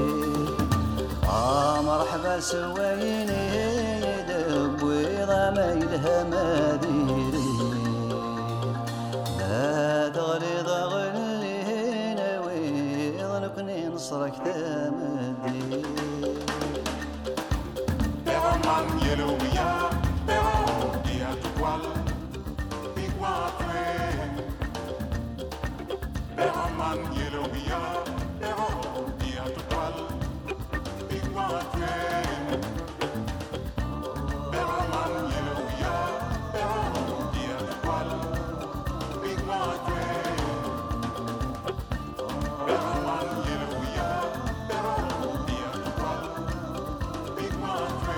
مرحبا سويني يدوي ضميلها مديري ما تغليظ غني نوي ظنكني نصرك تمدي Man yellow ya, pero dia tu cual, iguatre. Pero man yellow ya, pero dia tu cual, iguatre. Pero man yellow ya, pero dia tu cual, iguatre. Pero man yellow ya, pero dia tu cual, iguatre.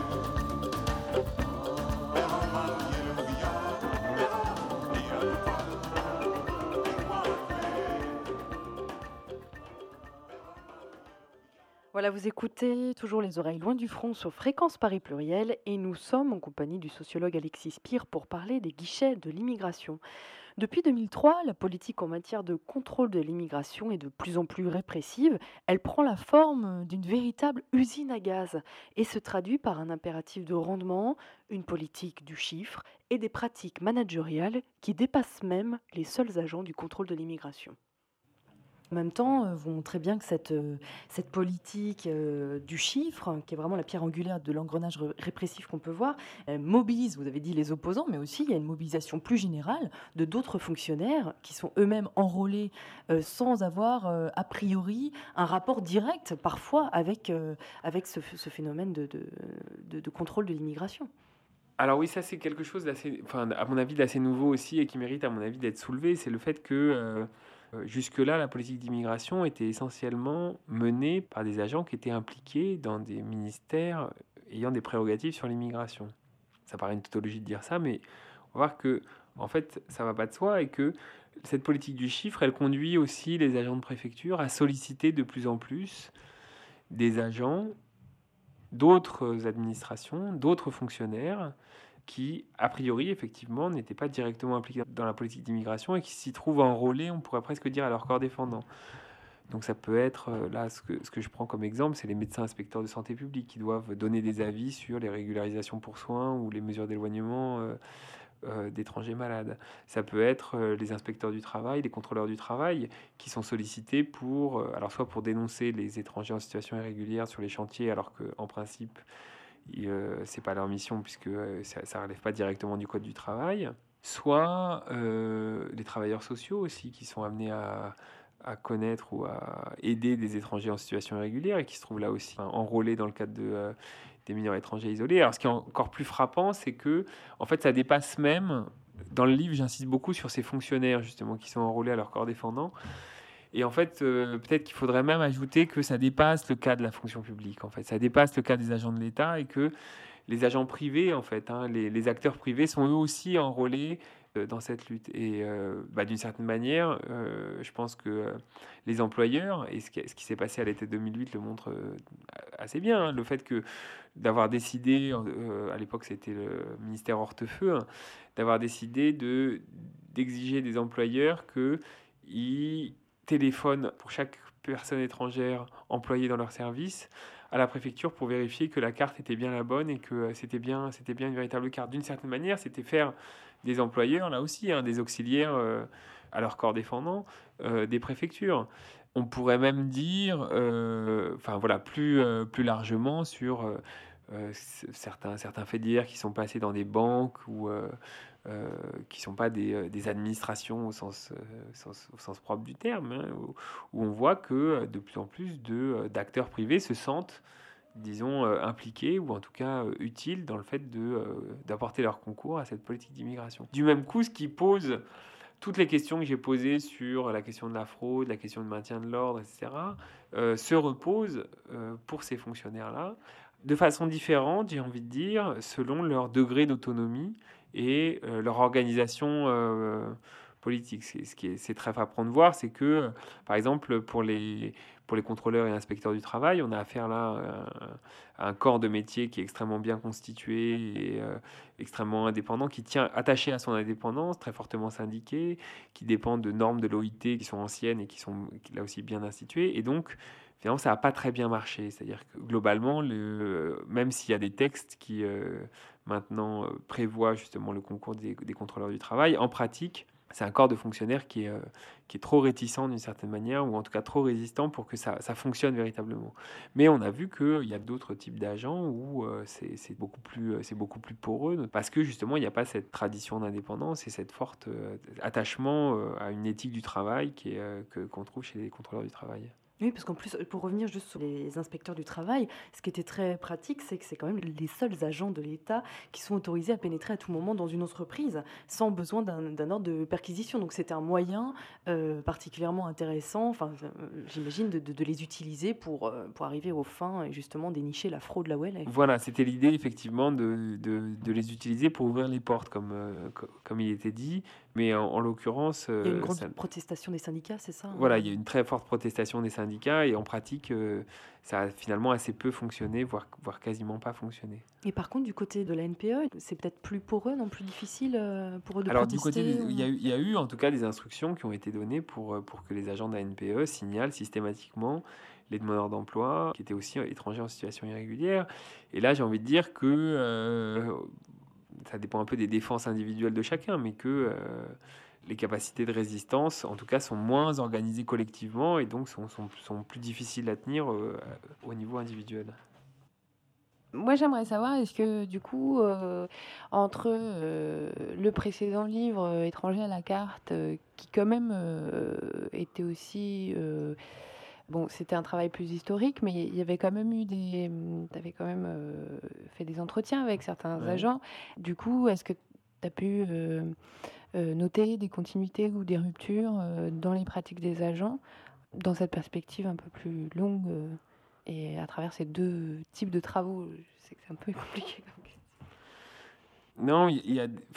Voilà, vous écoutez toujours Les Oreilles Loin du Front sur Fréquence Paris Pluriel et nous sommes en compagnie du sociologue Alexis Spire pour parler des guichets de l'immigration. Depuis 2003, la politique en matière de contrôle de l'immigration est de plus en plus répressive. Elle prend la forme d'une véritable usine à gaz et se traduit par un impératif de rendement, une politique du chiffre et des pratiques managériales qui dépassent même les seuls agents du contrôle de l'immigration. En même temps, vous montrez bien que cette politique du chiffre, qui est vraiment la pierre angulaire de l'engrenage répressif qu'on peut voir, mobilise, vous avez dit, les opposants, mais aussi il y a une mobilisation plus générale de d'autres fonctionnaires qui sont eux-mêmes enrôlés sans avoir, a priori, un rapport direct, parfois, avec ce phénomène de contrôle de l'immigration. Alors oui, ça c'est quelque chose d'assez, enfin, à mon avis, d'assez nouveau aussi et qui mérite, à mon avis, d'être soulevé. C'est le fait que jusque-là, la politique d'immigration était essentiellement menée par des agents qui étaient impliqués dans des ministères ayant des prérogatives sur l'immigration. Ça paraît une tautologie de dire ça, mais on va voir que, en fait, ça va pas de soi et que cette politique du chiffre, elle conduit aussi les agents de préfecture à solliciter de plus en plus des agents d'autres administrations, d'autres fonctionnaires qui, a priori, effectivement, n'étaient pas directement impliqués dans la politique d'immigration et qui s'y trouvent enrôlés, on pourrait presque dire, à leur corps défendant. Donc ça peut être, là, ce que je prends comme exemple, c'est les médecins inspecteurs de santé publique qui doivent donner des avis sur les régularisations pour soins ou les mesures d'éloignement d'étrangers malades. Ça peut être les inspecteurs du travail, les contrôleurs du travail, qui sont sollicités pour, alors soit pour dénoncer les étrangers en situation irrégulière sur les chantiers, alors qu'en principe, c'est pas leur mission puisque ça relève pas directement du code du travail, soit les travailleurs sociaux aussi qui sont amenés à connaître ou à aider des étrangers en situation irrégulière et qui se trouvent là aussi enrôlés dans le cadre des mineurs étrangers isolés. Alors, ce qui est encore plus frappant, c'est que, en fait, ça dépasse même. Dans le livre, j'insiste beaucoup sur ces fonctionnaires, justement, qui sont enrôlés à leur corps défendant. Et en fait, peut-être qu'il faudrait même ajouter que ça dépasse le cas de la fonction publique. En fait, ça dépasse le cas des agents de l'État et que les agents privés, en fait, les acteurs privés sont eux aussi enrôlés dans cette lutte. Et d'une certaine manière, je pense que les employeurs, et ce qui s'est passé à l'été 2008 le montre assez bien, le fait que d'avoir décidé, à l'époque c'était le ministère Hortefeux, d'avoir décidé d'exiger des employeurs qu'ils téléphonent pour chaque personne étrangère employée dans leur service à la préfecture pour vérifier que la carte était bien la bonne et que c'était bien une véritable carte. D'une certaine manière, c'était faire des employeurs, là aussi, des auxiliaires à leur corps défendant, des préfectures. On pourrait même dire, plus largement sur certains faits divers qui sont passés dans des banques ou qui ne sont pas des administrations au sens propre du terme, où on voit que de plus en plus d'acteurs privés se sentent, disons, impliqués ou en tout cas utiles dans le fait d'apporter leur concours à cette politique d'immigration. Du même coup, ce qui pose toutes les questions que j'ai posées sur la question de la fraude, la question du maintien de l'ordre, etc., se reposent pour ces fonctionnaires-là de façon différente, j'ai envie de dire, selon leur degré d'autonomie et leur organisation politique. C'est très frappant de voir, c'est que, par exemple, pour les contrôleurs et inspecteurs du travail, on a affaire là à un corps de métier qui est extrêmement bien constitué et extrêmement indépendant, qui tient attaché à son indépendance, très fortement syndiqué, qui dépend de normes de l'OIT qui sont anciennes et qui sont là aussi bien instituées. Et donc, finalement, ça n'a pas très bien marché. C'est-à-dire que globalement, même s'il y a des textes qui maintenant prévoient justement le concours des contrôleurs du travail, en pratique, c'est un corps de fonctionnaires qui est trop réticent d'une certaine manière, ou en tout cas trop résistant pour que ça fonctionne véritablement. Mais on a vu qu'il y a d'autres types d'agents où c'est beaucoup plus poreux, parce que justement, il n'y a pas cette tradition d'indépendance et cette forte attachement à une éthique du travail qu'on trouve chez les contrôleurs du travail. Oui, parce qu'en plus, pour revenir juste sur les inspecteurs du travail, ce qui était très pratique, c'est que c'est quand même les seuls agents de l'État qui sont autorisés à pénétrer à tout moment dans une entreprise sans besoin d'un ordre de perquisition. Donc c'était un moyen particulièrement intéressant, j'imagine, de les utiliser pour arriver aux fins et justement dénicher la fraude là où elle est. Voilà, c'était l'idée effectivement de les utiliser pour ouvrir les portes, comme il était dit. Mais en l'occurrence... il y a une grande protestation des syndicats, c'est ça ? Voilà, il y a une très forte protestation des syndicats et en pratique, ça a finalement assez peu fonctionné, voire quasiment pas fonctionné. Et par contre, du côté de la NPE, c'est peut-être plus pour eux, non plus difficile pour eux de Alors, protester. Du côté, il y a eu en tout cas des instructions qui ont été données pour que les agents de la NPE signalent systématiquement les demandeurs d'emploi qui étaient aussi étrangers en situation irrégulière. Et là, j'ai envie de dire que ça dépend un peu des défenses individuelles de chacun, mais que les capacités de résistance, en tout cas, sont moins organisées collectivement et donc sont plus difficiles à tenir au niveau individuel. Moi, j'aimerais savoir, est-ce que du coup, entre le précédent livre, Étranger à la carte, qui quand même était aussi... Bon, c'était un travail plus historique, mais il y avait quand même eu tu avais quand même fait des entretiens avec certains agents. Du coup, est-ce que tu as pu noter des continuités ou des ruptures dans les pratiques des agents, dans cette perspective un peu plus longue et à travers ces deux types de travaux? Je sais que c'est un peu compliqué comme question. Non, il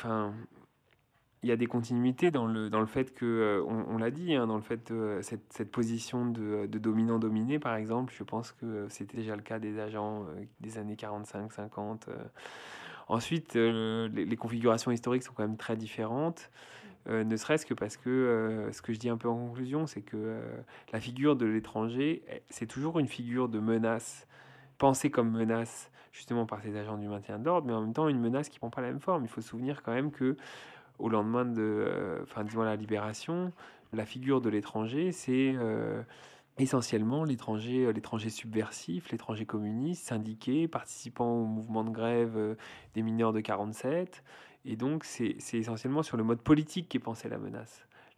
y a des continuités dans le fait que, on l'a dit, dans le fait cette position de dominant-dominé, par exemple, je pense que c'était déjà le cas des agents des années 45-50. Ensuite, les configurations historiques sont quand même très différentes, ne serait-ce que parce que ce que je dis un peu en conclusion, c'est que la figure de l'étranger, c'est toujours une figure de menace, pensée comme menace, justement par ces agents du maintien de l'ordre, mais en même temps une menace qui ne prend pas la même forme. Il faut se souvenir quand même que au lendemain de la libération, la figure de l'étranger, c'est essentiellement l'étranger subversif, l'étranger communiste, syndiqué, participant au mouvement de grève des mineurs de 47. Et donc, c'est essentiellement sur le mode politique qu'est pensée la menace.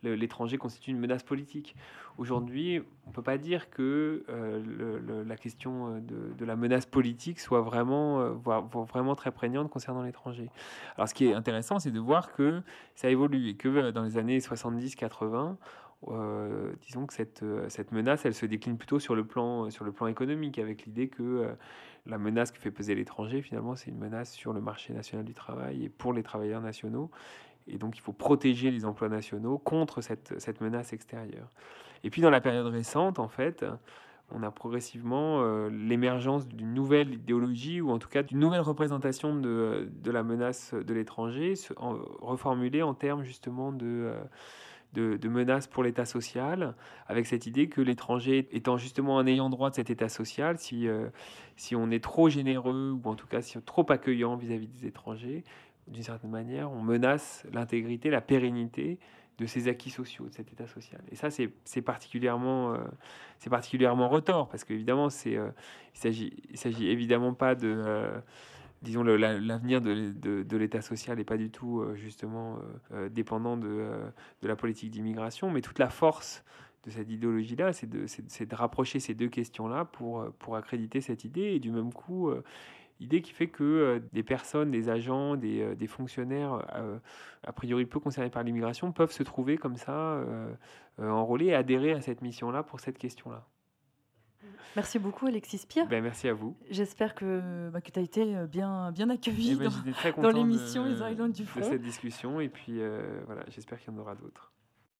l'étranger constitue une menace politique. Aujourd'hui, on ne peut pas dire que la question de la menace politique soit vraiment très prégnante concernant l'étranger. Alors ce qui est intéressant, c'est de voir que ça évolue et que dans les années 70-80, disons que cette menace, elle se décline plutôt sur le plan économique, avec l'idée que la menace que fait peser l'étranger, finalement, c'est une menace sur le marché national du travail et pour les travailleurs nationaux. Et donc, il faut protéger les emplois nationaux contre cette menace extérieure. Et puis, dans la période récente, en fait, on a progressivement l'émergence d'une nouvelle idéologie, ou en tout cas d'une nouvelle représentation de la menace de l'étranger, reformulée en termes justement de menaces pour l'État social, avec cette idée que l'étranger étant justement un ayant droit de cet État social, si on est trop généreux, ou en tout cas si on est trop accueillant vis-à-vis des étrangers, d'une certaine manière, on menace l'intégrité, la pérennité de ces acquis sociaux, de cet État social. Et ça, c'est particulièrement retors, parce qu'évidemment, il s'agit évidemment pas de... disons, l'avenir de l'État social n'est pas du tout justement dépendant de la politique d'immigration, mais toute la force de cette idéologie-là, c'est de rapprocher ces deux questions-là pour accréditer cette idée, et du même coup, idée qui fait que des personnes, des agents, des fonctionnaires a priori peu concernés par l'immigration peuvent se trouver comme ça enrôlés et adhérer à cette mission-là pour cette question-là. Merci beaucoup Alexis Spire. Merci à vous. J'espère que tu as été bien accueilli j'étais très dans content l'émission Les Oreilles Loin du de Front. cette discussion, et puis voilà, j'espère qu'il y en aura d'autres.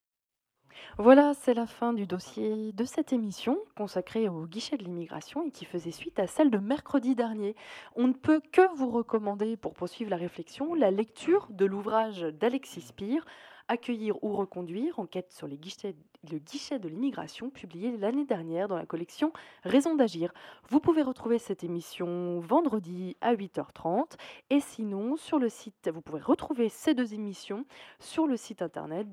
Voilà, c'est la fin du dossier de cette émission consacrée au guichet de l'immigration et qui faisait suite à celle de mercredi dernier. On ne peut que vous recommander, pour poursuivre la réflexion, la lecture de l'ouvrage d'Alexis Spire, Accueillir ou reconduire, enquête sur le guichet de l'immigration, publié l'année dernière dans la collection Raison d'agir. Vous pouvez retrouver cette émission vendredi à 8h30 et sinon sur le site, vous pouvez retrouver ces deux émissions sur le site internet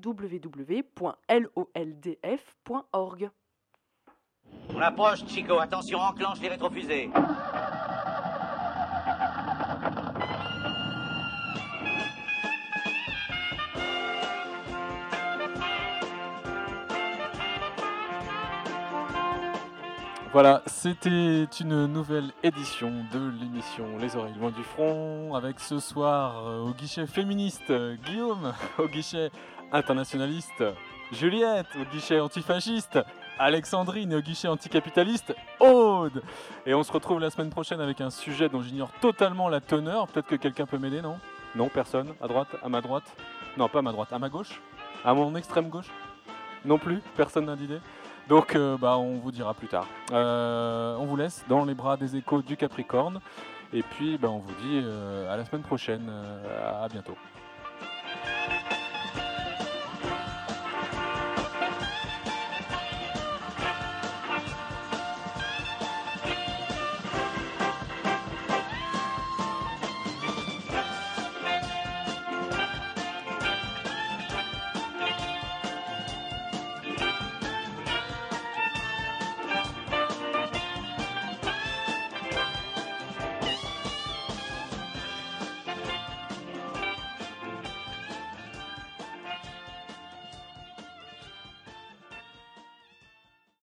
www.loldf.org. On approche, Chico. Attention, enclenche les rétrofusées. Voilà, c'était une nouvelle édition de l'émission Les Oreilles Loin du Front, avec ce soir au guichet féministe Guillaume, au guichet internationaliste Juliette, au guichet antifasciste Alexandrine, et au guichet anticapitaliste Aude. Et on se retrouve la semaine prochaine avec un sujet dont j'ignore totalement la teneur. Peut-être que quelqu'un peut m'aider, non ? Non, personne. À droite, à ma droite ? Non, pas à ma droite, à ma gauche ? À mon extrême gauche ? Non plus, personne n'a d'idée. Donc on vous dira plus tard. On vous laisse dans les bras des échos du Capricorne. Et puis on vous dit à la semaine prochaine. À bientôt.